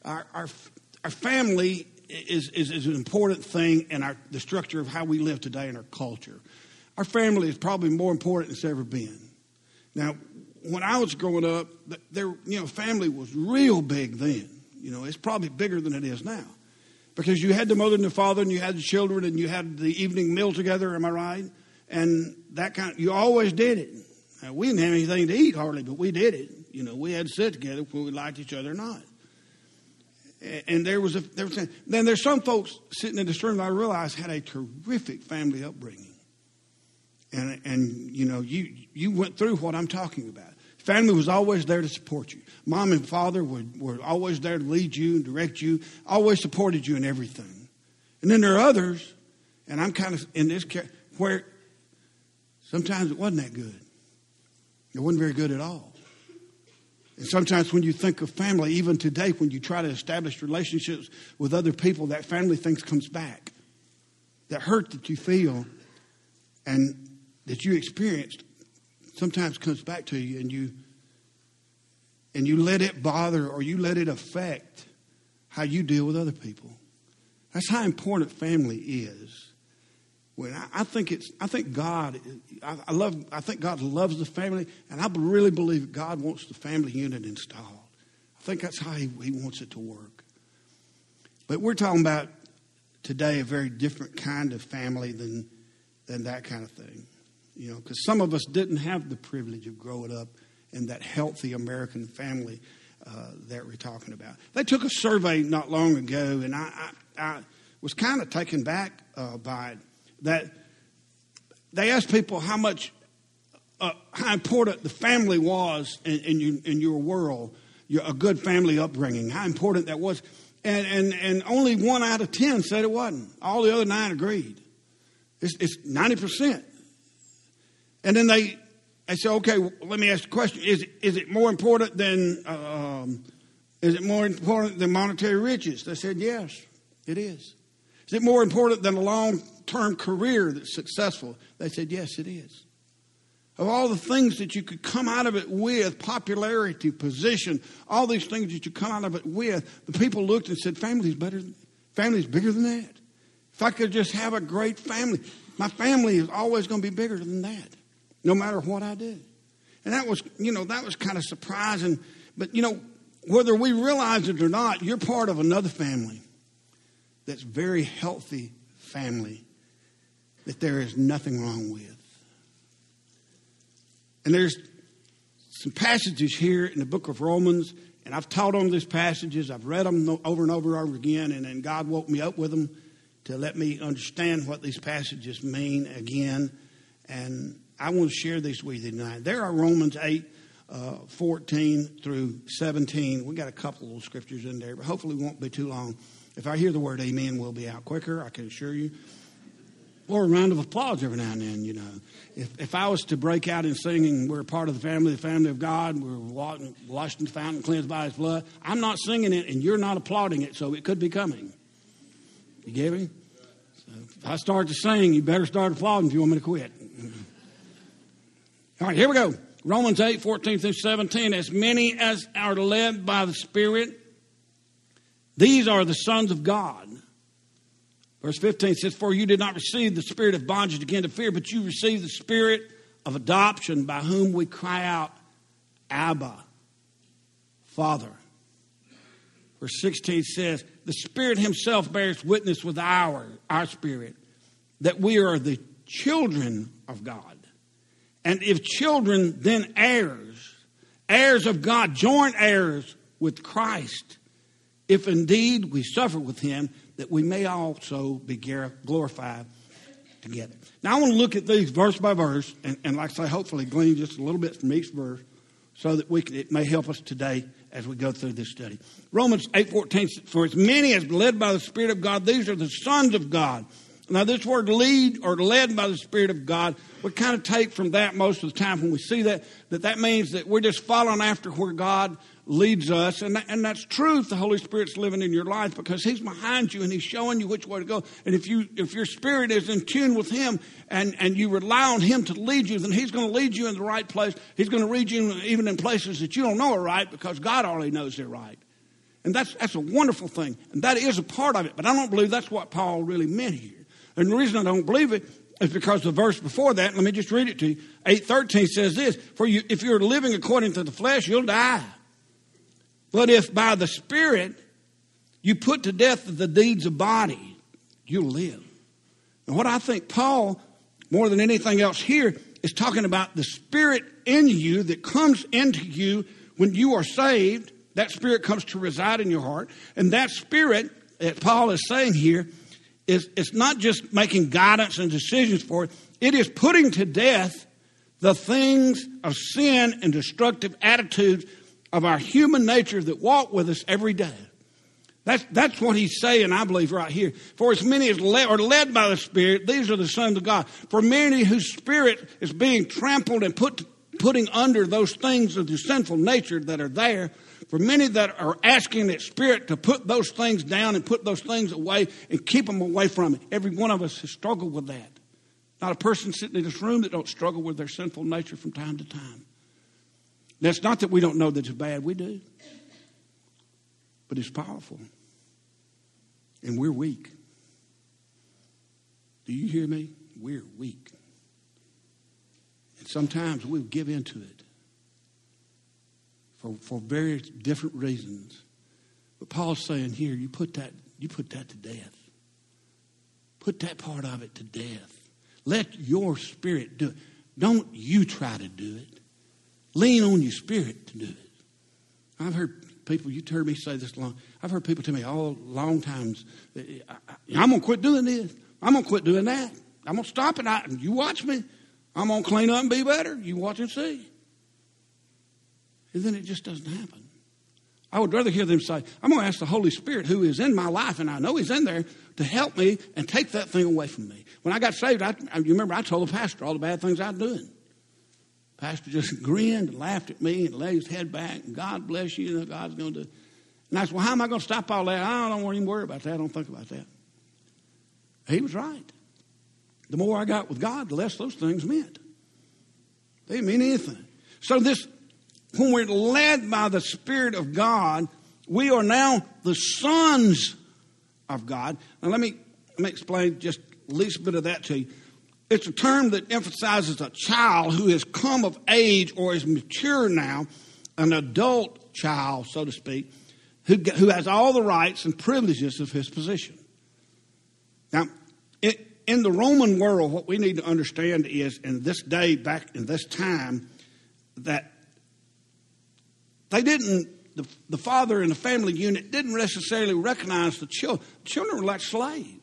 Our family is an important thing in the structure of how we live today in our culture. Our family is probably more important than it's ever been. Now, when I was growing up, family was real big then. It's probably bigger than it is now. Because you had the mother and the father, and you had the children, and you had the evening meal together, am I right? And you always did it. Now, we didn't have anything to eat hardly, but we did it. We had to sit together whether we liked each other or not. And then there's some folks sitting in this room that I realize had a terrific family upbringing. And you went through what I'm talking about. Family was always there to support you. Mom and father were always there to lead you and direct you, always supported you in everything. And then there are others, and I'm kind of in this where sometimes it wasn't that good. It wasn't very good at all. And sometimes when you think of family, even today, when you try to establish relationships with other people, that family thing comes back. That hurt that you feel and that you experienced sometimes comes back to you, and you let it bother or you let it affect how you deal with other people. That's how important family is. When I think God loves the family, and I really believe God wants the family unit installed. I think that's how He wants it to work. But we're talking about today a very different kind of family than that kind of thing. Because some of us didn't have the privilege of growing up in that healthy American family that we're talking about. They took a survey not long ago, and I was kind of taken back by it, that they asked people how important the family was in your world, a good family upbringing, how important that was. And only 1 out of 10 said it wasn't. All the other 9 agreed. It's 90%. And then they said, okay, let me ask the question: Is it more important than monetary riches? They said, yes, it is. Is it more important than a long-term career that's successful? They said, yes, it is. Of all the things that you could come out of it with, popularity, position, all these things that you come out of it with, the people looked and said, family's bigger than that. If I could just have a great family, my family is always going to be bigger than that, no matter what I do. And that was kind of surprising. But, whether we realize it or not, you're part of another family that's very healthy family that there is nothing wrong with. And there's some passages here in the book of Romans, and I've taught on these passages. I've read them over and over and over again, and then God woke me up with them to let me understand what these passages mean again. And I want to share these with you tonight. There are Romans 8, 14 through 17. We got a couple of little scriptures in there, but hopefully it won't be too long. If I hear the word amen, we'll be out quicker, I can assure you. Or a round of applause every now and then, If I was to break out in singing, we're a part of the family of God, we're washed in the fountain, cleansed by His blood, I'm not singing it and you're not applauding it, so it could be coming. You get me? So if I start to sing, you better start applauding if you want me to quit. All right, here we go. Romans 8, 14 through 17. As many as are led by the Spirit, these are the sons of God. Verse 15 says, for you did not receive the spirit of bondage again to fear, but you received the spirit of adoption, by whom we cry out, Abba, Father. Verse 16 says, the Spirit Himself bears witness with our spirit that we are the children of God. And if children, then heirs, heirs of God, joint heirs with Christ, if indeed we suffer with Him, that we may also be glorified together. Now I want to look at these verse by verse, and like I say, hopefully glean just a little bit from each verse, so that it may help us today as we go through this study. Romans 8:14, for as many as led by the Spirit of God, these are the sons of God. Now this word lead or led by the Spirit of God, we kind of take from that most of the time when we see that means that we're just following after where God leads us. And that's true if the Holy Spirit's living in your life, because He's behind you and He's showing you which way to go. And if your spirit is in tune with Him and you rely on Him to lead you, then He's going to lead you in the right place. He's going to lead you even in places that you don't know are right, because God already knows they're right. And that's a wonderful thing. And that is a part of it. But I don't believe that's what Paul really meant here. And the reason I don't believe it is because the verse before that, let me just read it to you. 8:13 says this, for you, if you're living according to the flesh, you'll die. But if by the Spirit you put to death the deeds of body, you'll live. And what I think Paul, more than anything else here, is talking about the Spirit in you that comes into you when you are saved. That Spirit comes to reside in your heart. And that Spirit, that Paul is saying here, is not just making guidance and decisions for it. It is putting to death the things of sin and destructive attitudes of our human nature that walk with us every day. That's what he's saying, I believe, right here. For as many as are led by the Spirit, these are the sons of God. For many whose spirit is being trampled and putting under those things of the sinful nature that are there, for many that are asking that Spirit to put those things down and put those things away and keep them away from it. Every one of us has struggled with that. Not a person sitting in this room that don't struggle with their sinful nature from time to time. Now, it's not that we don't know that it's bad. We do. But it's powerful. And we're weak. Do you hear me? We're weak. And sometimes we'll give into it for various different reasons. But Paul's saying here, you put that to death. Put that part of it to death. Let your Spirit do it. Don't you try to do it. Lean on your Spirit to do it. I've heard people, you've heard me say this long. I've heard people tell me all long times, I'm going to quit doing this. I'm going to quit doing that. I'm going to stop it. You watch me. I'm going to clean up and be better. You watch and see. And then it just doesn't happen. I would rather hear them say, I'm going to ask the Holy Spirit who is in my life, and I know he's in there, to help me and take that thing away from me. When I got saved, you remember I told the pastor all the bad things I was doing. Pastor just grinned and laughed at me and laid his head back. And God bless you. God's going to do. And I said, well, how am I going to stop all that? I don't even worry about that. I don't think about that. He was right. The more I got with God, the less those things meant. They didn't mean anything. So when we're led by the Spirit of God, we are now the sons of God. Now let me explain just the least bit of that to you. It's a term that emphasizes a child who has come of age or is mature now, an adult child, so to speak, who has all the rights and privileges of his position. Now, in the Roman world, what we need to understand is, in this day, back in this time, that they didn't, the father in the family unit didn't necessarily recognize the children. Children were like slaves.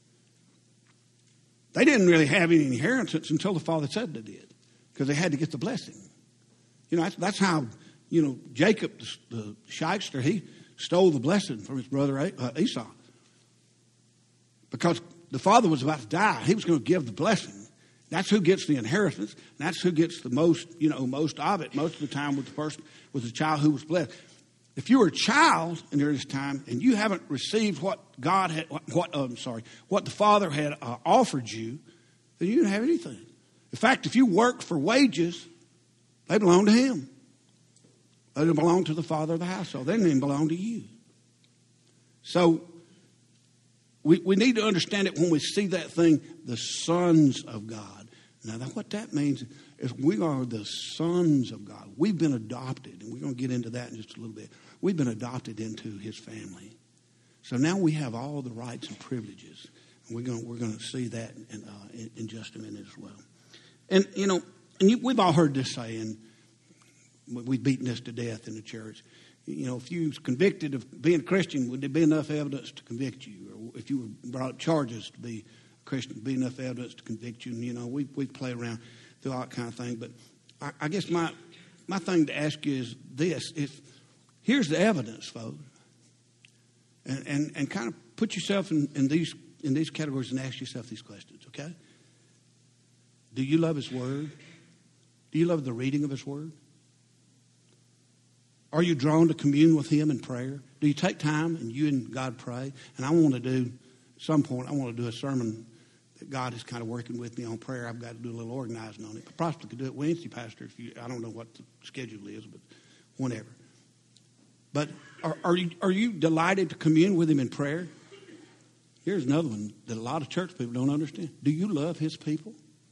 They didn't really have any inheritance until the father said they did, because they had to get the blessing. That's how, Jacob, the shyster, he stole the blessing from his brother Esau. Because the father was about to die. He was going to give the blessing. That's who gets the inheritance. That's who gets the most, most of it. Most of the time with the child who was blessed. If you were a child in this time and you haven't received what God had, what the Father had offered you, then you didn't have anything. In fact, if you worked for wages, they belong to Him. They didn't belong to the father of the household. They didn't even belong to you. So we need to understand it when we see that thing, the sons of God. Now, what that means is we are the sons of God. We've been adopted, and we're going to get into that in just a little bit. We've been adopted into His family. So now we have all the rights and privileges. And we're going to see that in just a minute as well. And, we've all heard this saying, we've beaten this to death in the church. If you was convicted of being a Christian, would there be enough evidence to convict you? Or if you were brought up charges to be a Christian, would there be enough evidence to convict you? We play around through all that kind of thing. But I guess my thing to ask you is this. Here's the evidence, folks. And kind of put yourself in these categories and ask yourself these questions, okay? Do you love His Word? Do you love the reading of His Word? Are you drawn to commune with Him in prayer? Do you take time and you and God pray? And at some point, I want to do a sermon that God is kind of working with me on prayer. I've got to do a little organizing on it. I possibly could do it Wednesday, Pastor. I don't know what the schedule is, but whenever. But are you delighted to commune with him in prayer? Here's another one that a lot of church people don't understand. Do you love his people?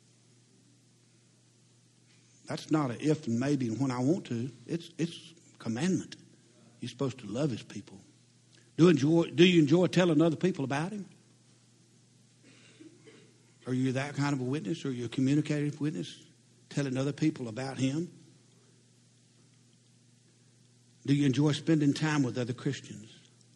That's not an if and maybe and when I want to. It's commandment. You're supposed to love his people. Do you enjoy telling other people about him? Are you that kind of a witness? Are you a communicative witness? Telling other people about him? Do you enjoy spending time with other Christians?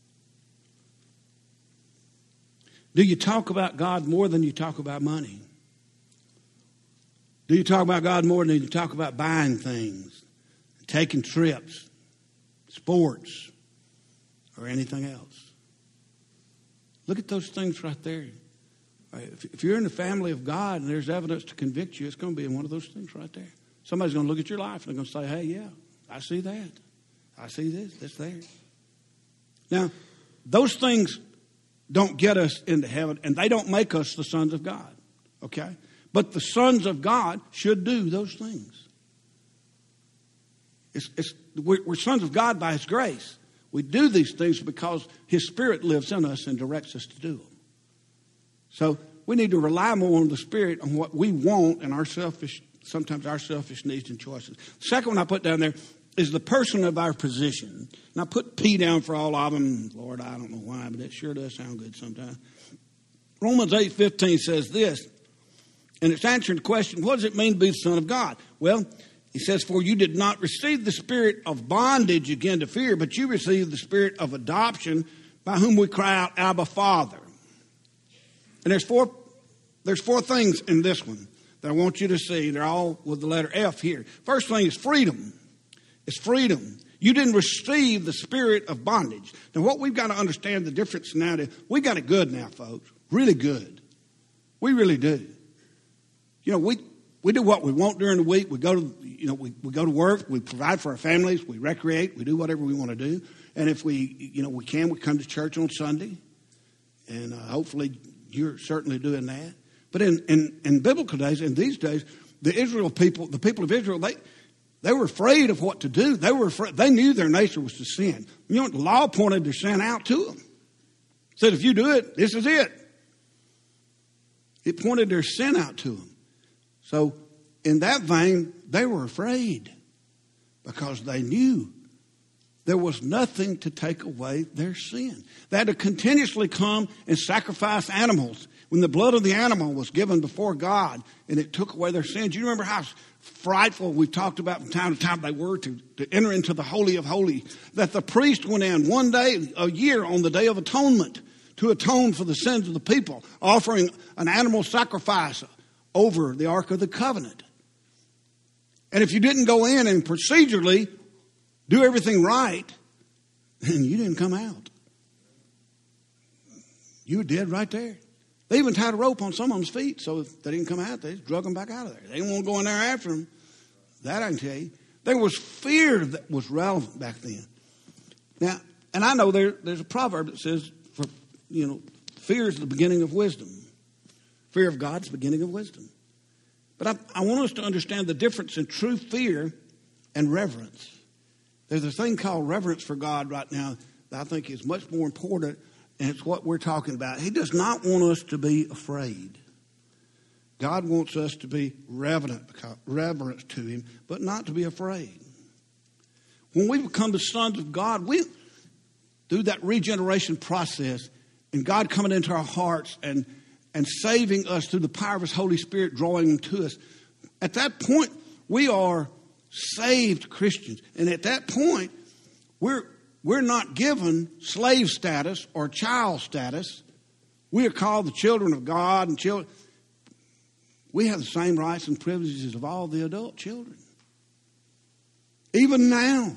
Do you talk about God more than you talk about money? Do you talk about God more than you talk about buying things, taking trips, sports, or anything else? Look at those things right there. Right? If you're in the family of God and there's evidence to convict you, it's going to be in one of those things right there. Somebody's going to look at your life and they're going to say, hey, yeah, I see that. I see this. That's there. Now, those things don't get us into heaven, and they don't make us the sons of God. Okay? But the sons of God should do those things. We're sons of God by his grace. We do these things because his Spirit lives in us and directs us to do them. So we need to rely more on the Spirit, on what we want and sometimes our selfish needs and choices. The second one I put down there is the person of our position. And I put P down for all of them. Lord, I don't know why, but it sure does sound good sometimes. Romans 8:15 says this, and it's answering the question, what does it mean to be the son of God? Well, he says, for you did not receive the spirit of bondage again to fear, but you received the spirit of adoption by whom we cry out, Abba, Father. And there's four things in this one that I want you to see. They're all with the letter F here. First thing is freedom. It's freedom. You didn't receive the spirit of bondage. Now, what we've got to understand, the difference now, we got it good now, folks. Really good. We really do. You know, we do what we want during the week. We go to work. We provide for our families. We recreate. We do whatever we want to do. And if we come to church on Sunday. And hopefully you're certainly doing that. But in biblical days, in these days, the people of Israel, they were afraid of what to do. They knew their nature was to sin. You know, the law pointed their sin out to them. Said, if you do it, this is it. It pointed their sin out to them. So in that vein, they were afraid because they knew there was nothing to take away their sin. They had to continuously come and sacrifice animals. When the blood of the animal was given before God and it took away their sins, you remember how frightful we've talked about from time to time they were to enter into the Holy of Holies. That the priest went in one day a year on the Day of Atonement to atone for the sins of the people, offering an animal sacrifice over the Ark of the Covenant. And if you didn't go in and procedurally do everything right, then you didn't come out. You were dead right there. They even tied a rope on some of them's feet so if they didn't come out, they just drug them back out of there. They didn't want to go in there after them. That I can tell you. There was fear that was relevant back then. Now, and I know there's a proverb that says, fear is the beginning of wisdom. Fear of God is the beginning of wisdom. But I want us to understand the difference in true fear and reverence. There's a thing called reverence for God right now that I think is much more important, and it's what we're talking about. He does not want us to be afraid. God wants us to be reverent to him, but not to be afraid. When we become the sons of God, we through that regeneration process and God coming into our hearts and saving us through the power of his Holy Spirit, drawing them to us. At that point, we are saved Christians. And at that point, we're not given slave status or child status. We are called the children of God and children. We have the same rights and privileges of all the adult children. Even now.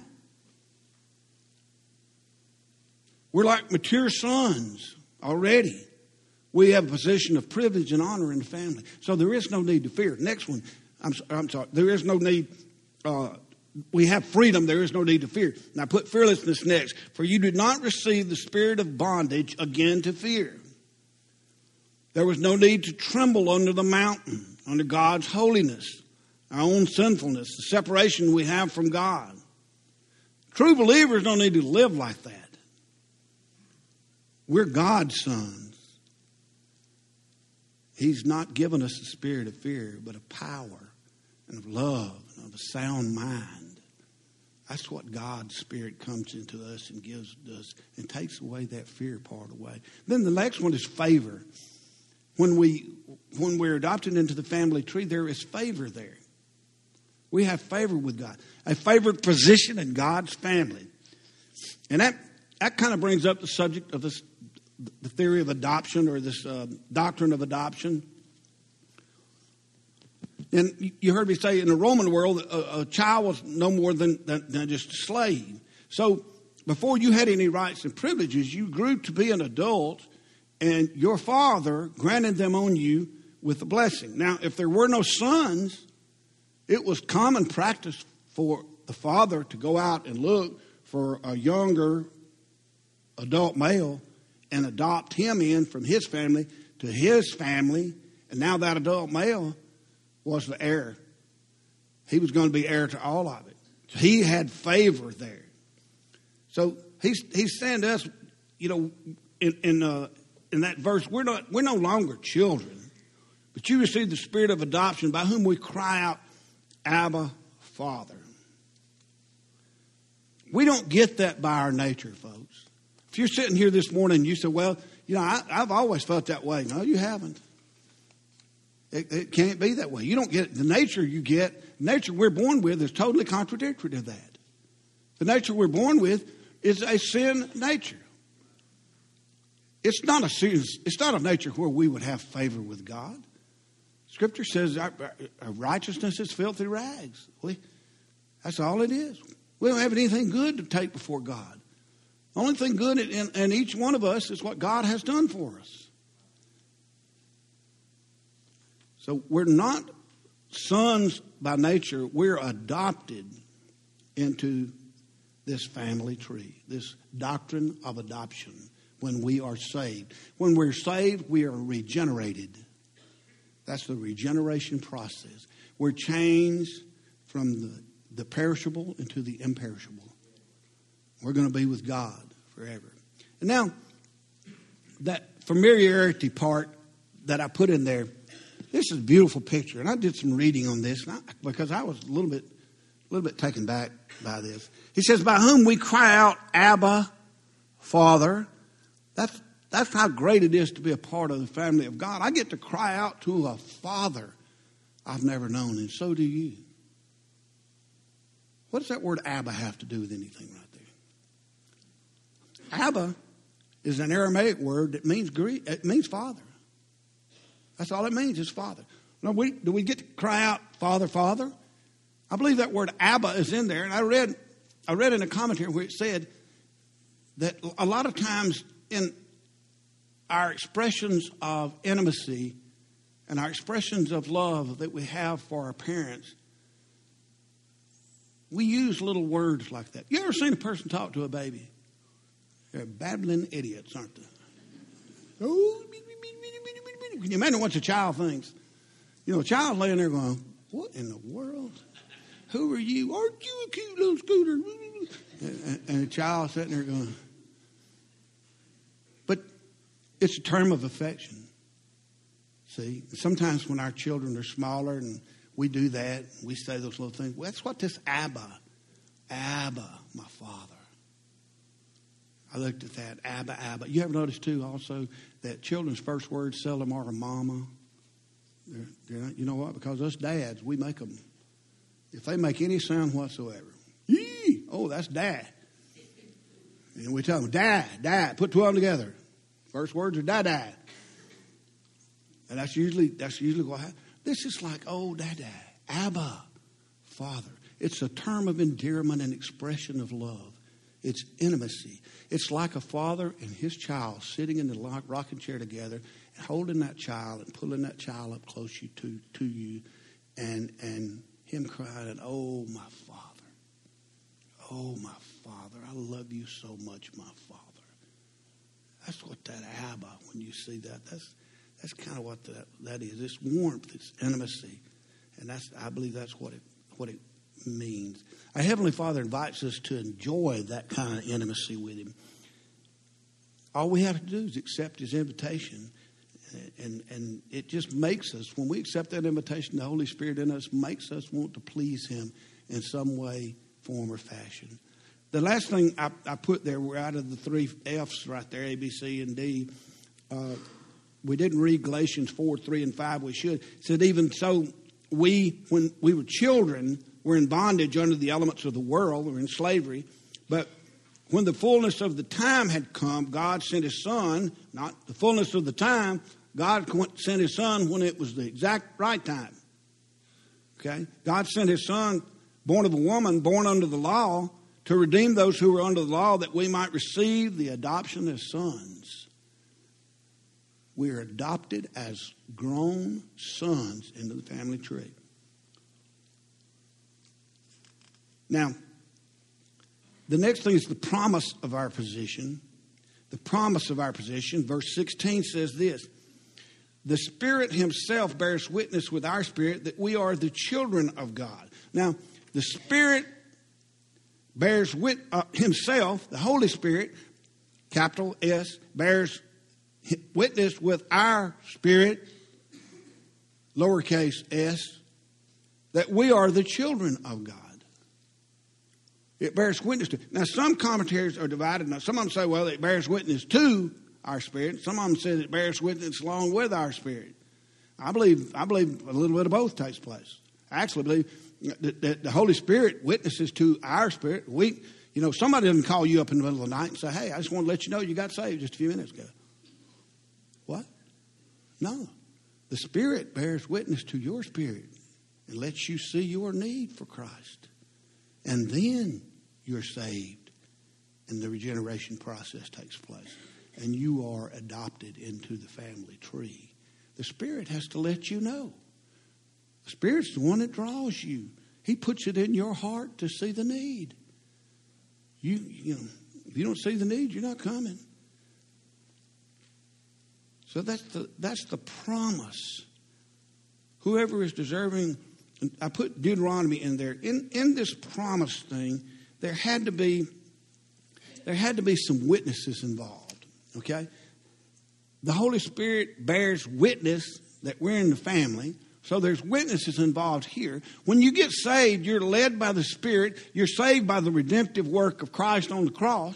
We're like mature sons already. We have a position of privilege and honor in the family. So there is no need to fear. Next one. I'm sorry. There is no need. We have freedom. There is no need to fear. Now put fearlessness next. For you did not receive the spirit of bondage again to fear. There was no need to tremble under the mountain, under God's holiness, our own sinfulness, the separation we have from God. True believers don't need to live like that. We're God's sons. He's not given us a spirit of fear, but of power and of love and of a sound mind. That's what God's Spirit comes into us and gives us and takes away that fear part away. Then the next one is favor. When we're adopted into the family tree, there is favor there. We have favor with God, a favored position in God's family. And that kind of brings up the subject of this, the theory of adoption, or this doctrine of adoption. And you heard me say in the Roman world, a child was no more than just a slave. So before you had any rights and privileges, you grew to be an adult, and your father granted them on you with a blessing. Now, if there were no sons, it was common practice for the father to go out and look for a younger adult male and adopt him in from his family to his family. And now that adult male was the heir. He was going to be heir to all of it. So he had favor there. So he's saying to us, you know, in that verse, we're no longer children, but you receive the spirit of adoption, by whom we cry out, Abba, Father. We don't get that by our nature, folks. If you're sitting here this morning and you say, well, you know, I've always felt that way. No, you haven't. It can't be that way. You don't get it. The nature you get, the nature we're born with is totally contradictory to that. The nature we're born with is a sin nature. It's not a nature where we would have favor with God. Scripture says our righteousness is filthy rags. That's all it is. We don't have anything good to take before God. The only thing good in each one of us is what God has done for us. So we're not sons by nature. We're adopted into this family tree, this doctrine of adoption, when we are saved. When we're saved, we are regenerated. That's the regeneration process. We're changed from the perishable into the imperishable. We're going to be with God forever. And now, that familiarity part that I put in there, this is a beautiful picture, and I did some reading on this because I was a little bit taken back by this. He says, by whom we cry out, Abba, Father. That's how great it is to be a part of the family of God. I get to cry out to a Father I've never known, and so do you. What does that word Abba have to do with anything right there? Abba is an Aramaic word that means it means Father. That's all it means, is Father. Now, do we get to cry out, Father, Father? I believe that word Abba is in there. And I read in a commentary where it said that a lot of times in our expressions of intimacy and our expressions of love that we have for our parents, we use little words like that. You ever seen a person talk to a baby? They're babbling idiots, aren't they? Oh, can you imagine what the child thinks? You know, a child laying there going, what in the world? Who are you? Aren't you a cute little scooter? And a child sitting there going, but it's a term of affection. See, sometimes when our children are smaller and we do that, we say those little things. Well, that's what this Abba, my Father. I looked at that, Abba. You ever noticed, too, also, that children's first words seldom are mama? They're not, you know what? Because us dads, we make them. If they make any sound whatsoever, yee, oh, that's dad. And we tell them, dad, put two of them together. First words are dad. And that's usually what happens. This is like, oh, dad, Abba, Father. It's a term of endearment and expression of love. It's intimacy. It's like a father and his child sitting in the rocking chair together and holding that child and pulling that child up close to you and him crying, oh, my Father. Oh, my Father. I love you so much, my Father. That's what that Abba, when you see that, that's kind of what that is. It's warmth, it's intimacy. And I believe that's what it means. Our Heavenly Father invites us to enjoy that kind of intimacy with Him. All we have to do is accept His invitation. And it just makes us, when we accept that invitation, the Holy Spirit in us makes us want to please Him in some way, form, or fashion. The last thing I put there were out of the 3 F's right there, A, B, C, and D. We didn't read Galatians 4, 3, and 5. We should. It said, even so, when we were children, were in bondage under the elements of the world. We were in slavery. But when the fullness of the time had come, God sent His Son. Not the fullness of the time. God sent His Son when it was the exact right time. Okay? God sent His Son, born of a woman, born under the law, to redeem those who were under the law, that we might receive the adoption as sons. We are adopted as grown sons into the family tree. Now, the next thing is the promise of our position. The promise of our position. Verse 16 says this: the Spirit Himself bears witness with our spirit that we are the children of God. Now, the Spirit bears Himself, the Holy Spirit, capital S, bears witness with our spirit, lowercase s, that we are the children of God. It bears witness to. Now, some commentaries are divided. Now, some of them say, well, it bears witness to our spirit. Some of them say it bears witness along with our spirit. I believe a little bit of both takes place. I actually believe that the Holy Spirit witnesses to our spirit. Somebody doesn't call you up in the middle of the night and say, hey, I just want to let you know you got saved just a few minutes ago. What? No. The Spirit bears witness to your spirit and lets you see your need for Christ. And then you're saved and the regeneration process takes place. And you are adopted into the family tree. The Spirit has to let you know. The Spirit's the one that draws you. He puts it in your heart to see the need. If you don't see the need, you're not coming. So that's the promise. Whoever is deserving, I put Deuteronomy in there. In this promise thing, there had to be some witnesses involved. Okay? The Holy Spirit bears witness that we're in the family. So there's witnesses involved here. When you get saved, you're led by the Spirit. You're saved by the redemptive work of Christ on the cross.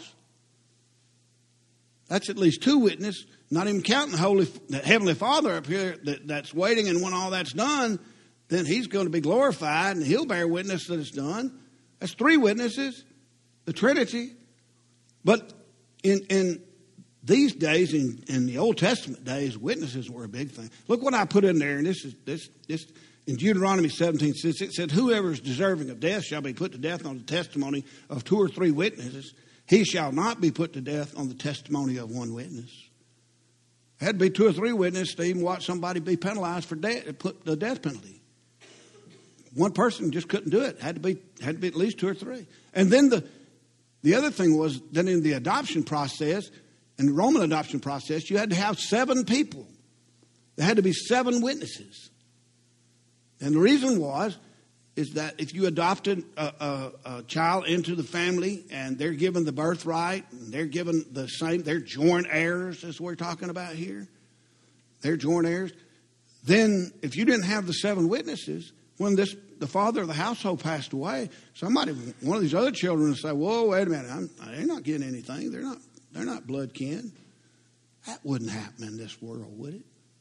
That's at least 2 witnesses. Not even counting the Heavenly Father up here that's waiting, and when all that's done, then He's going to be glorified and He'll bear witness that it's done. That's 3 witnesses, the Trinity. But in these days, in the Old Testament days, witnesses were a big thing. Look what I put in there, and this in Deuteronomy 17:6. It said, "Whoever is deserving of death shall be put to death on the testimony of 2 or 3 witnesses. He shall not be put to death on the testimony of 1 witness." It had to be 2 or 3 witnesses to even watch somebody be penalized for put the death penalty. One person just couldn't do it. Had to be at least 2 or 3. And then the other thing was, then in the adoption process, in the Roman adoption process, you had to have 7 people. There had to be 7 witnesses. And the reason is that if you adopted a child into the family and they're given the birthright, and they're given the same, they're joint heirs, as we're talking about here. They're joint heirs. Then if you didn't have the 7 witnesses, when the father of the household passed away, one of these other children would say, "Whoa, wait a minute, they're not getting anything. They're not blood kin." That wouldn't happen in this world, would it?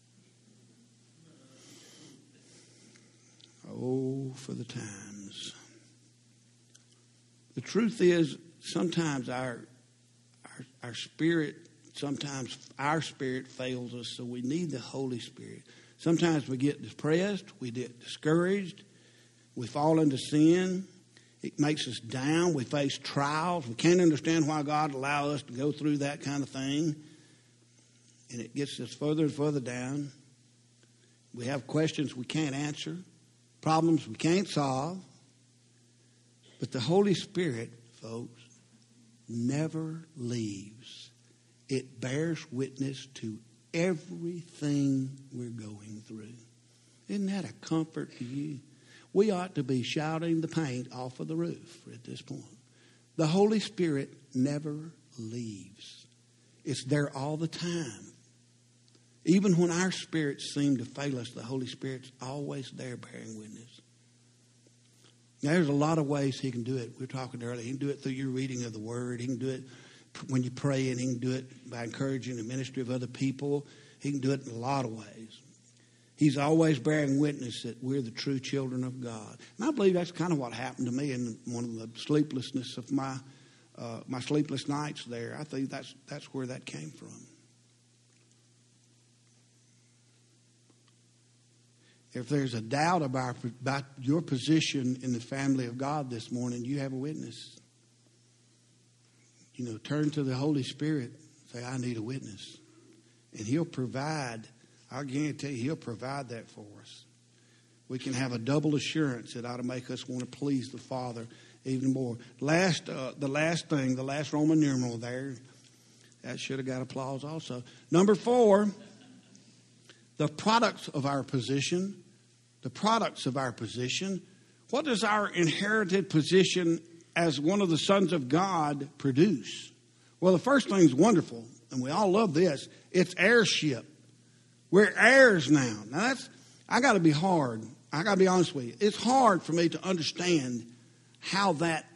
Oh, for the times. The truth is, sometimes our spirit, sometimes our spirit fails us, so we need the Holy Spirit. Sometimes we get depressed, we get discouraged, we fall into sin. It makes us down. We face trials. We can't understand why God allowed us to go through that kind of thing. And it gets us further and further down. We have questions we can't answer, problems we can't solve. But the Holy Spirit, folks, never leaves. It bears witness to everything we're going through. Isn't that a comfort to you? we ought to be shouting the paint off of the roof at this point. The Holy Spirit never leaves. It's there all the time. Even when our spirits seem to fail us, the Holy Spirit's always there bearing witness. Now, there's a lot of ways He can do it. We were talking earlier. He can do it through your reading of the Word. He can do it when you pray, and He can do it by encouraging the ministry of other people. He can do it in a lot of ways. He's always bearing witness that we're the true children of God. And I believe that's kind of what happened to me in one of the sleeplessness of my sleepless nights there. I think that's where that came from. If there's a doubt about your position in the family of God this morning, you have a witness. Turn to the Holy Spirit. Say, I need a witness. And He'll provide. I guarantee you, He'll provide that for us. We can have a double assurance that ought to make us want to please the Father even more. The last Roman numeral there, that should have got applause also. Number 4, the products of our position. The products of our position. What does our inherited position as one of the sons of God produce? Well, the first thing is wonderful, and we all love this. It's heirship. We're heirs now. Now I got to be hard. I got to be honest with you. It's hard for me to understand how that,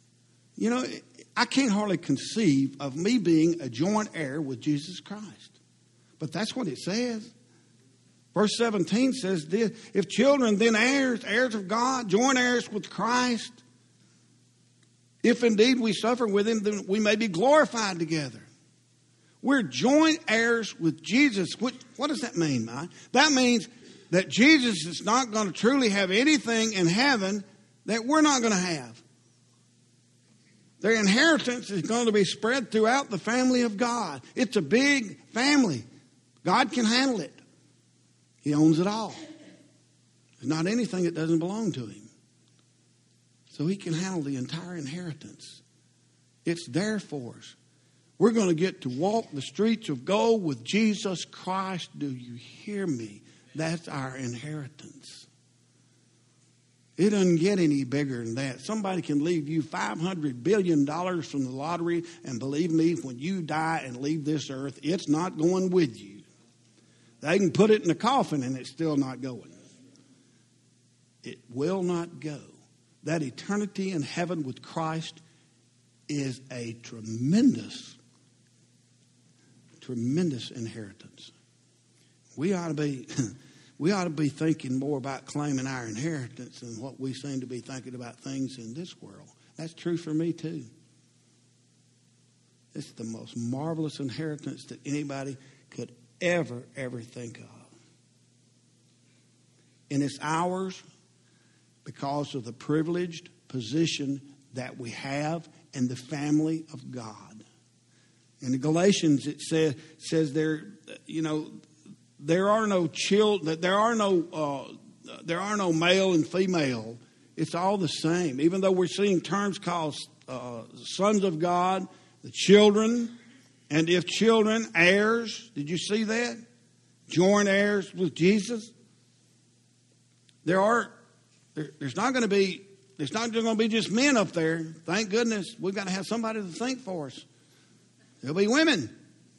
I can't hardly conceive of me being a joint heir with Jesus Christ. But that's what it says. Verse 17 says this, if children, then heirs, heirs of God, joint heirs with Christ. If indeed we suffer with Him, then we may be glorified together. We're joint heirs with Jesus. What does that mean, Mike? That means that Jesus is not going to truly have anything in heaven that we're not going to have. Their inheritance is going to be spread throughout the family of God. It's a big family. God can handle it. He owns it all. There's not anything that doesn't belong to Him. So He can handle the entire inheritance. It's there for us. We're going to get to walk the streets of gold with Jesus Christ. Do you hear me? That's our inheritance. It doesn't get any bigger than that. Somebody can leave you $500 billion from the lottery, and believe me, when you die and leave this earth, it's not going with you. They can put it in a coffin and it's still not going. It will not go. That eternity in heaven with Christ is a tremendous inheritance. We ought to be thinking more about claiming our inheritance than what we seem to be thinking about things in this world. That's true for me too. It's the most marvelous inheritance that anybody could ever think of. And it's ours because of the privileged position that we have in the family of God. In the Galatians, it says there are no children, there are no male and female. It's all the same. Even though we're seeing terms called sons of God, the children. And if children, heirs, did you see that? Joint heirs with Jesus. There's not going to be just men up there. Thank goodness. We've got to have somebody to think for us. There'll be women.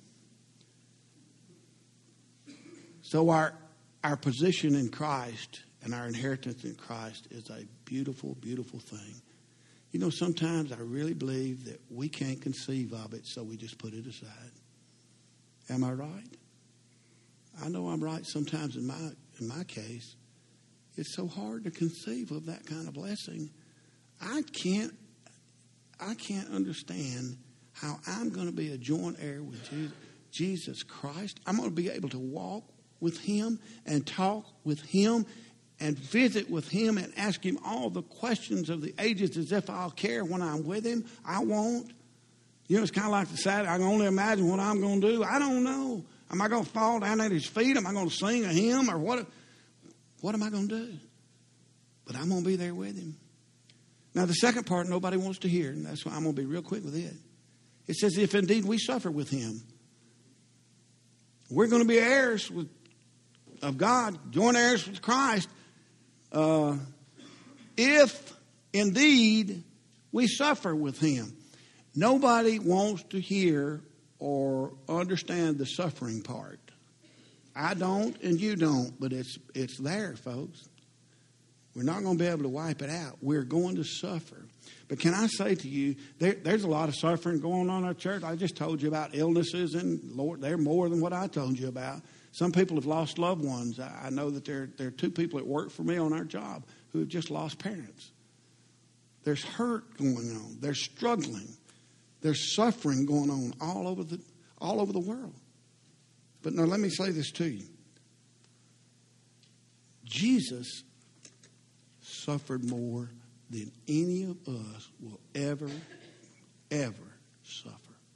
So our position in Christ and our inheritance in Christ is a beautiful, beautiful thing. Sometimes I really believe that we can't conceive of it, so we just put it aside. Am I right? I know I'm right sometimes in my case. It's so hard to conceive of that kind of blessing. I can't understand how I'm going to be a joint heir with Jesus Christ. I'm going to be able to walk with Him and talk with Him and visit with Him and ask Him all the questions of the ages as if I'll care when I'm with Him. I won't. It's kind of like the sad. I can only imagine what I'm going to do. I don't know. Am I going to fall down at His feet? Am I going to sing a hymn? Or what am I going to do? But I'm going to be there with Him. Now, the second part nobody wants to hear, and that's why I'm going to be real quick with it. It says, if indeed we suffer with Him, we're going to be heirs of God, joint heirs with Christ. if indeed we suffer with him. Nobody wants to hear or understand the suffering part. I don't and you don't, but it's there, folks. We're not going to be able to wipe it out. We're going to suffer. But can I say to you, there's a lot of suffering going on in our church. I just told you about illnesses, and Lord, they're more than what I told you about. Some people have lost loved ones. I know that there are 2 people that work for me on our job who have just lost parents. There's hurt going on. There's struggling. There's suffering going on all over the world. But now let me say this to you. Jesus suffered more than any of us will ever suffer.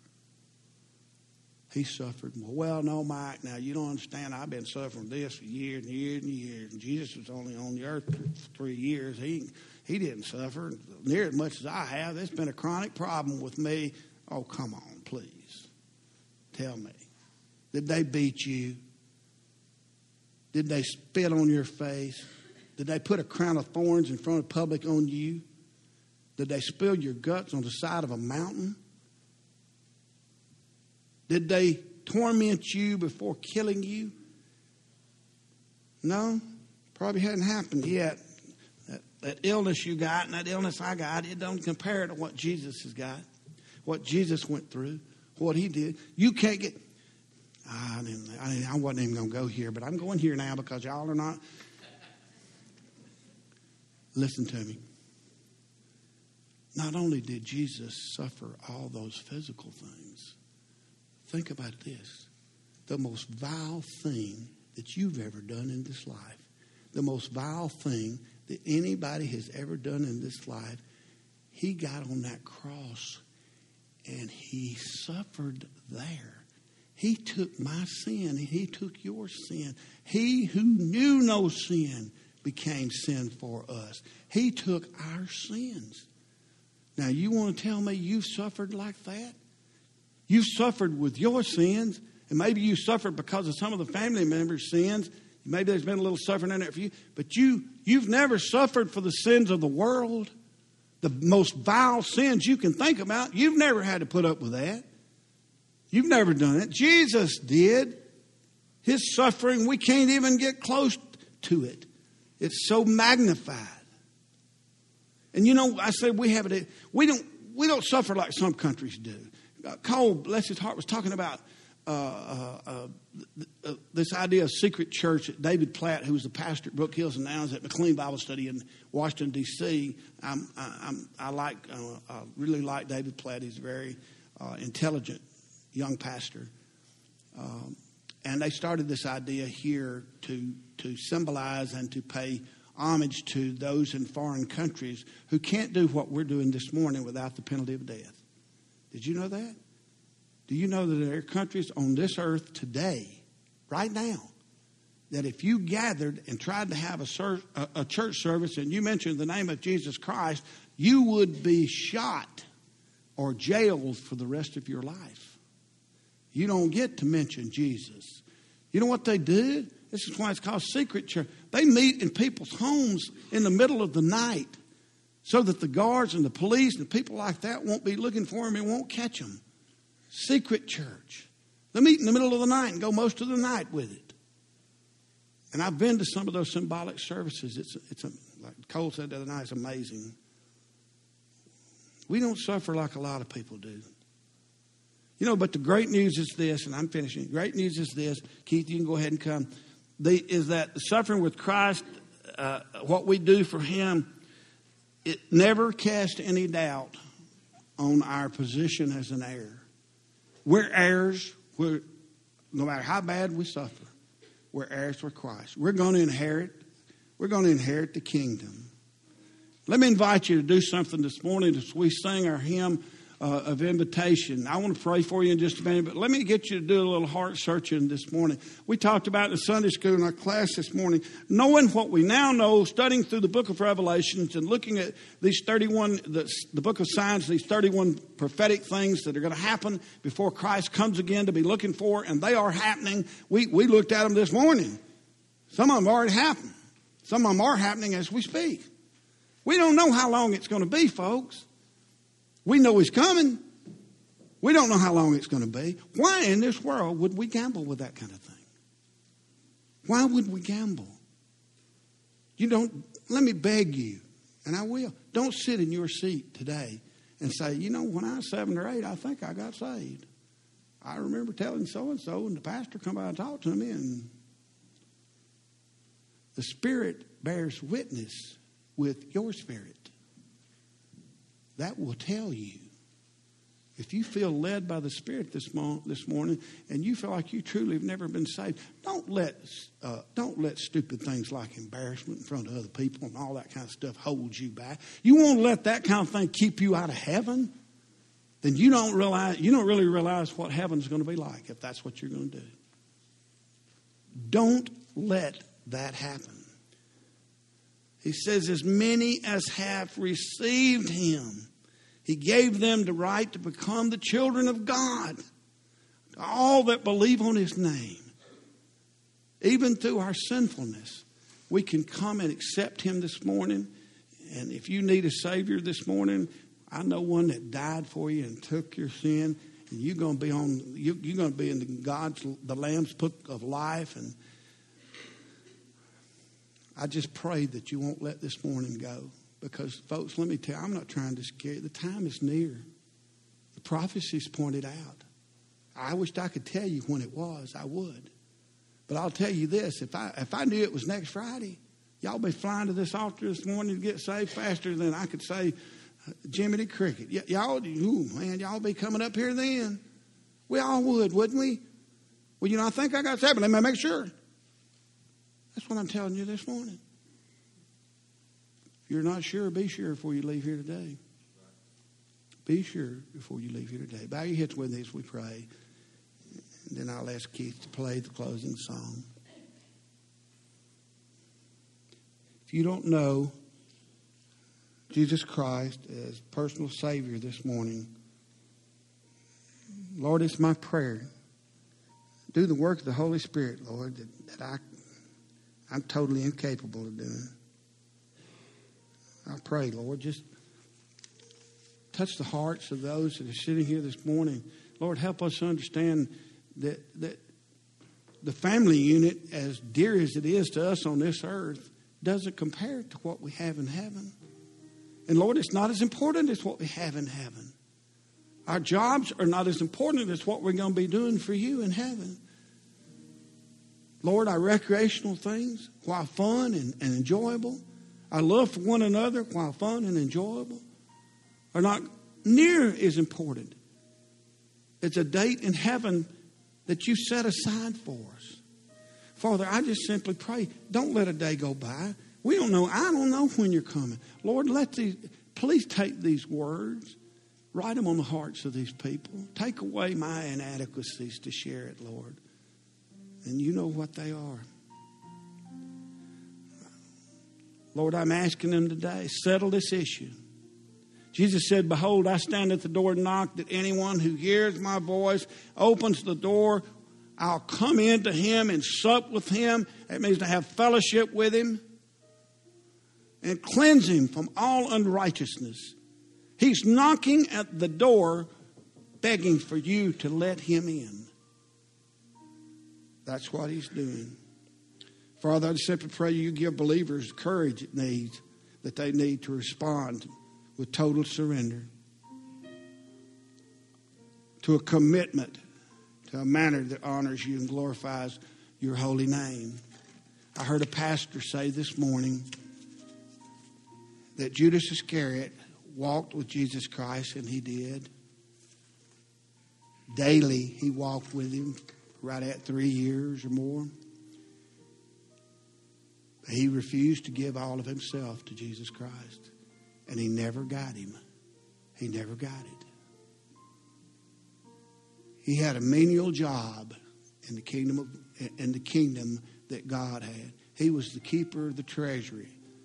He suffered more. Well, no, Mike, now you don't understand. I've been suffering this for years and years and years. And Jesus was only on the earth for 3 years. He didn't suffer near as much as I have. It's been a chronic problem with me. Oh, come on, please. Tell me. Did they beat you? Did they spit on your face? Did they put a crown of thorns in front of the public on you? Did they spill your guts on the side of a mountain? Did they torment you before killing you? No, probably hadn't happened yet. That illness you got and that illness I got, it don't compare to what Jesus has got, what Jesus went through, what he did. You can't get... I wasn't even going to go here, but I'm going here now because y'all are not... Listen to me. Not only did Jesus suffer all those physical things, think about this. The most vile thing that you've ever done in this life, the most vile thing that anybody has ever done in this life, he got on that cross and he suffered there. He took my sin and he took your sin. He who knew no sin became sin for us. He took our sins. Now, you want to tell me you've suffered like that? You've suffered with your sins, and maybe you suffered because of some of the family members' sins. Maybe there's been a little suffering in there for you. But you've never suffered for the sins of the world, the most vile sins you can think about. You've never had to put up with that. You've never done it. Jesus did. His suffering, we can't even get close to it. It's so magnified. And you know, I said we don't suffer like some countries do. Cole, bless his heart, was talking about this idea of secret church that David Platt, who was the pastor at Brook Hills and now is at McLean Bible Study in Washington, D.C. I really like David Platt. He's a very intelligent young pastor. And they started this idea here to symbolize and to pay homage to those in foreign countries who can't do what we're doing this morning without the penalty of death. Did you know that? Do you know that there are countries on this earth today, right now, that if you gathered and tried to have a church service and you mentioned the name of Jesus Christ, you would be shot or jailed for the rest of your life? You don't get to mention Jesus. You know what they do? This is why it's called secret church. They meet in people's homes in the middle of the night so that the guards and the police and people like that won't be looking for them and won't catch them. Secret church. They meet in the middle of the night and go most of the night with it. And I've been to some of those symbolic services. It's like Cole said the other night, it's amazing. We don't suffer like a lot of people do. You know, but the great news is this, and I'm finishing. Great news is this. Keith, you can go ahead and come. Is that the suffering with Christ, what we do for him, it never casts any doubt on our position as an heir. We're heirs. No matter how bad we suffer, we're heirs for Christ. We're going to inherit the kingdom. Let me invite you to do something this morning as we sing our hymn of invitation. I want to pray for you in just a minute, but let me get you to do a little heart searching this morning. We talked about in Sunday school in our class this morning, knowing what we now know, studying through the book of Revelations and looking at these 31, the book of signs, these 31 prophetic things that are going to happen before Christ comes again to be looking for, and they are happening. We looked at them this morning. Some of them already happened. Some of them are happening as we speak. We don't know how long it's going to be, folks. We know He's coming. We don't know how long it's going to be. Why in this world would we gamble with that kind of thing? Why would we gamble? Let me beg you, and I will. Don't sit in your seat today and say, when I was 7 or 8, I think I got saved. I remember telling so-and-so, and the pastor come by and talk to me, and the Spirit bears witness with your spirit. That will tell you. If you feel led by the Spirit this morning, and you feel like you truly have never been saved, don't let stupid things like embarrassment in front of other people and all that kind of stuff hold you back. You won't let that kind of thing keep you out of heaven. Then you don't really realize what heaven's going to be like if that's what you're going to do. Don't let that happen. He says, as many as have received Him, He gave them the right to become the children of God. To all that believe on His name. Even through our sinfulness, we can come and accept Him this morning. And if you need a Savior this morning, I know one that died for you and took your sin. And you're going to be in the Lamb's book of life. And I just pray that you won't let this morning go. Because, folks, let me tell you, I'm not trying to scare you. The time is near. The prophecies pointed out. I wished I could tell you when it was. I would. But I'll tell you this. If I knew it was next Friday, y'all be flying to this altar this morning to get saved faster than I could say Jiminy Cricket. Y'all be coming up here then. We all would, wouldn't we? Well, I think I got saved, but let me make sure. That's what I'm telling you this morning. If you're not sure, be sure before you leave here today. Be sure before you leave here today. Bow your heads with me as we pray. And then I'll ask Keith to play the closing song. If you don't know Jesus Christ as personal Savior this morning, Lord, it's my prayer. Do the work of the Holy Spirit, Lord, that I'm totally incapable of doing. I pray, Lord, just touch the hearts of those that are sitting here this morning. Lord, help us understand that the family unit, as dear as it is to us on this earth, doesn't compare to what we have in heaven. And Lord, it's not as important as what we have in heaven. Our jobs are not as important as what we're going to be doing for you in heaven. Lord, our recreational things, while fun and enjoyable, our love for one another, while fun and enjoyable, are not near as important. It's a date in heaven that you set aside for us. Father, I just simply pray, don't let a day go by. I don't know when you're coming. Lord, please take these words, write them on the hearts of these people. Take away my inadequacies to share it, Lord. And you know what they are. Lord, I'm asking them today, settle this issue. Jesus said, behold, I stand at the door and knock, that anyone who hears my voice opens the door, I'll come into him and sup with him. That means to have fellowship with him and cleanse him from all unrighteousness. He's knocking at the door, begging for you to let him in. That's what he's doing. Father, I just simply pray you give believers courage that they need to respond with total surrender to a commitment to a manner that honors you and glorifies your holy name. I heard a pastor say this morning that Judas Iscariot walked with Jesus Christ, and he did. Daily, he walked with him right at 3 years or more. He refused to give all of himself to Jesus Christ. And he never got him. He never got it. He had a menial job in the kingdom that God had. He was the keeper of the treasury.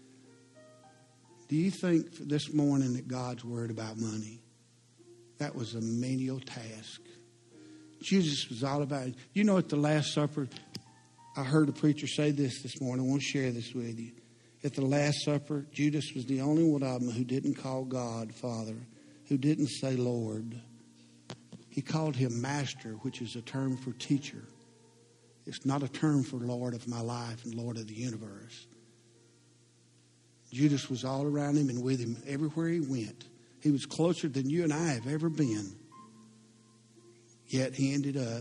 Do you think this morning that God's worried about money? That was a menial task. Jesus was all about it. You know, at the Last Supper, I heard a preacher say this morning. I want to share this with you. at the Last Supper, Judas was the only one of them who didn't call God Father, who didn't say Lord. He called him Master, which is a term for teacher. It's not a term for Lord of my life and Lord of the universe. Judas was all around him and with him everywhere he went. He was closer than you and I have ever been. Yet he ended up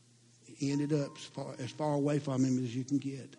as far away from him as you can get.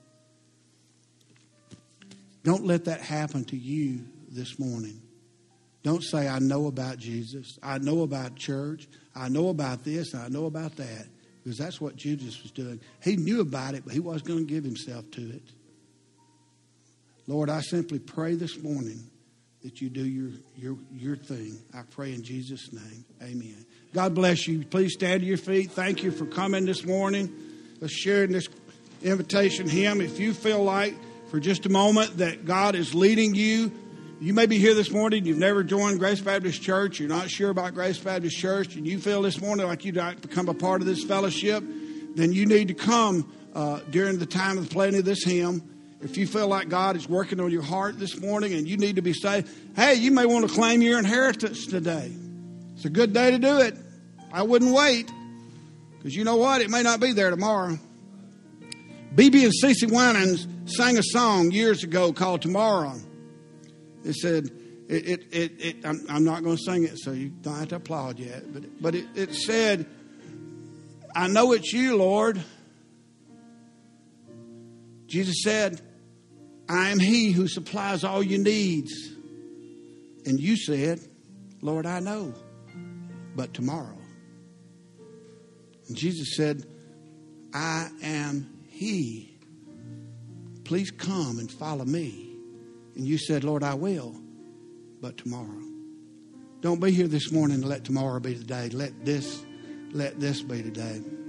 Don't let that happen to you this morning. Don't say, I know about Jesus. I know about church. I know about this. I know about that. Because that's what Judas was doing. He knew about it, but he wasn't going to give himself to it. Lord, I simply pray this morning that you do your thing. I pray in Jesus' name. Amen. God bless you. Please stand to your feet. Thank you for coming this morning. Let's share in this invitation hymn. If you feel like for just a moment that God is leading you, you may be here this morning, you've never joined Grace Baptist Church, you're not sure about Grace Baptist Church, and you feel this morning like you'd like to become a part of this fellowship, then you need to come during the time of the playing of this hymn. If you feel like God is working on your heart this morning and you need to be saved, hey, you may want to claim your inheritance today. It's a good day to do it. I wouldn't wait, because you know what? It may not be there tomorrow. B.B. and C.C. Winans sang a song years ago called Tomorrow. It said, I'm not going to sing it, so you don't have to applaud yet. But it said, I know it's you, Lord. Jesus said, I am he who supplies all your needs. And you said, Lord, I know, but tomorrow. And Jesus said, I am he. Please come and follow me. And you said, Lord, I will, but tomorrow. Don't be here this morning and let tomorrow be the day. Let this be today.